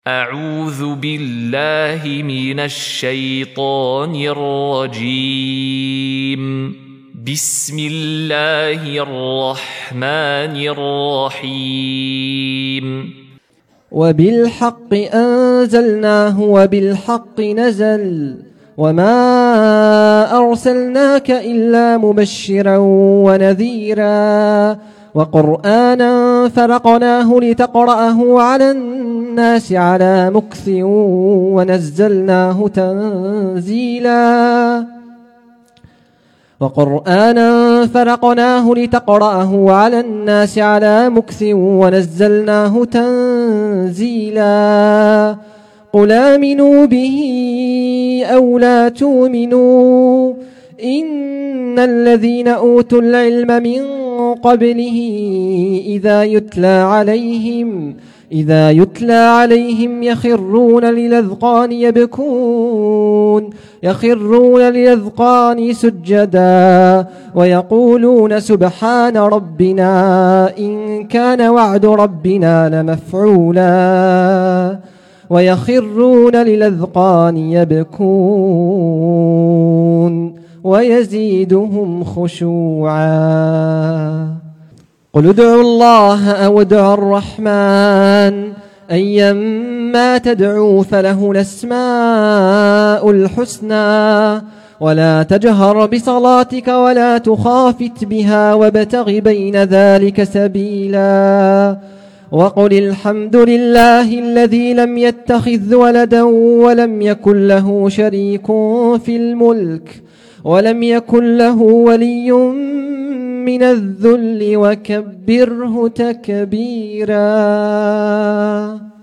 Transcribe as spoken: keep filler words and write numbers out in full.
أعوذ بالله من الشيطان الرجيم. بسم الله الرحمن الرحيم. وبالحق أنزلناه وبالحق نزل وما أرسلناك إلا مبشرا ونذيرا وقرآنا فرقناه لتقرأه على الناس على مكث ونزلناه تنزيلا وقرآنا فرقناه لتقرأه على الناس على مكث ونزلناه تنزيلا قل آمنوا به أو لا تؤمنوا إن الذين أوتوا العلم من قبله إذا يتلى عليهم إذا يتلى عليهم يخرون للأذقان يبكون يخرون للأذقان سجدا ويقولون سبحان ربنا إن كان وعد ربنا لمفعولا ويخرون للأذقان يبكون ويزيدهم خشوعا. قل ادعوا الله أو ادعوا الرحمن أيما تدعوا فله الأسماء الحسنى ولا تجهر بصلاتك ولا تخافت بها وابتغ بين ذلك سبيلا وقل الحمد لله الذي لم يتخذ ولدا ولم يكن له شريك في الملك ولم يكن له ولي من الذل وكبره تكبيرا.